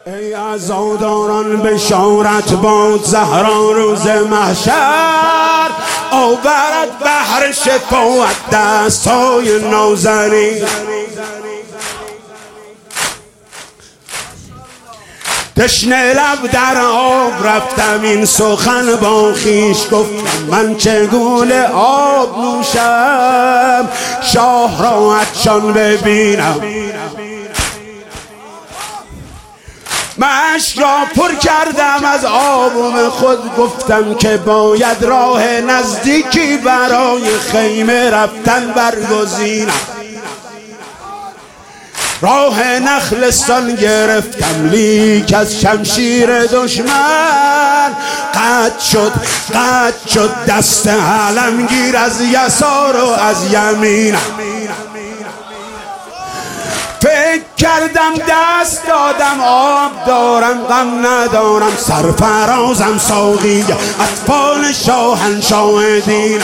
ای عزاداران بشارت باد زهرا روز محشر، آورد بحر شفاعت دستای نازنین. تشنه لب در آب رفتم این سخن با خویش گفتم من چگونه آب نوشم شاه را عطشان ببینم. مشک را پر کردم از آبم خود گفتم که باید راه نزدیکی برای خیمه رفتن برگزینم. راه نخلستان گرفتم لیک از شمشیر دشمن قطع شد دست علمگیر از یسار و از یمینم. فکر کردم دست دادم آب دارم غم ندارم، سرفرازم ساقی اطفال شاهنشاه دینم.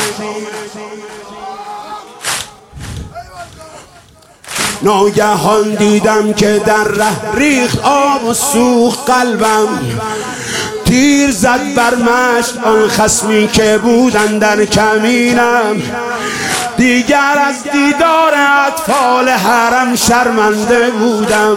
ناگهان دیدم که در ره ریخت آب و سوخت قلبم، تیر زد بر مشت آن خصمی که بودن در کمینم. دیگر از دیدار اطفال حرم شرمنده بودم،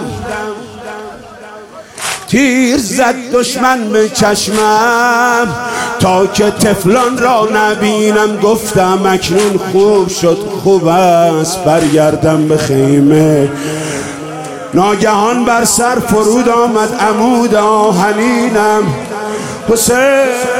تیر زد دشمن به چشمم تا که طفلان را نبینم. گفتم اکنون خوب شد خوب است برگردم به خیمه. ناگهان بر سر فرود آمد عمود آهنینم. حسین